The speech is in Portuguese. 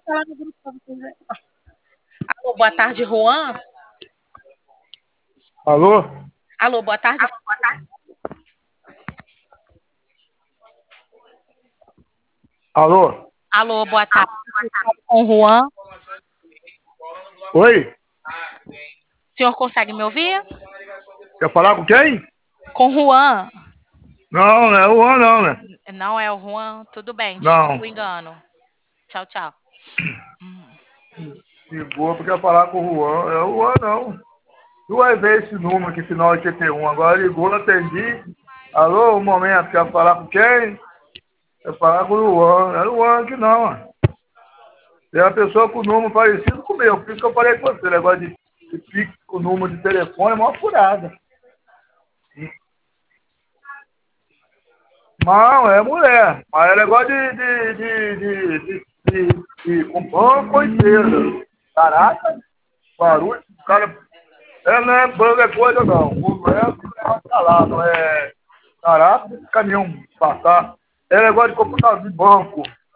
falar no grupo pra vocês verem. Alô, boa tarde, Juan. Alô? Alô, boa tarde. Alô? Alô, boa tarde. Com o Juan. Oi? O senhor consegue me ouvir? Quer falar com quem? Com o Juan. Não, não é o Juan, não, né? Não é o Juan? Tudo bem, desculpa Não. o engano. Tchau, tchau. Ligou porque quer falar com o Juan. É o Juan, não. Duas vezes esse número aqui, final 81. Agora ligou, não atendi. Alô, um momento, quer falar com quem? Quer falar com o Juan. Não é o Juan aqui, não, ó. Tem uma pessoa com número parecido com o meu. Por isso que eu falei com você. Negócio de pique com número de telefone é uma furada. Não, é mulher. Mas é negócio de comprar coiseira. Caraca, barulho. O cara. É, não é banda, é coisa não. Não é falar, não é. Caraca, esse caminhão passar. É negócio de computador de banco.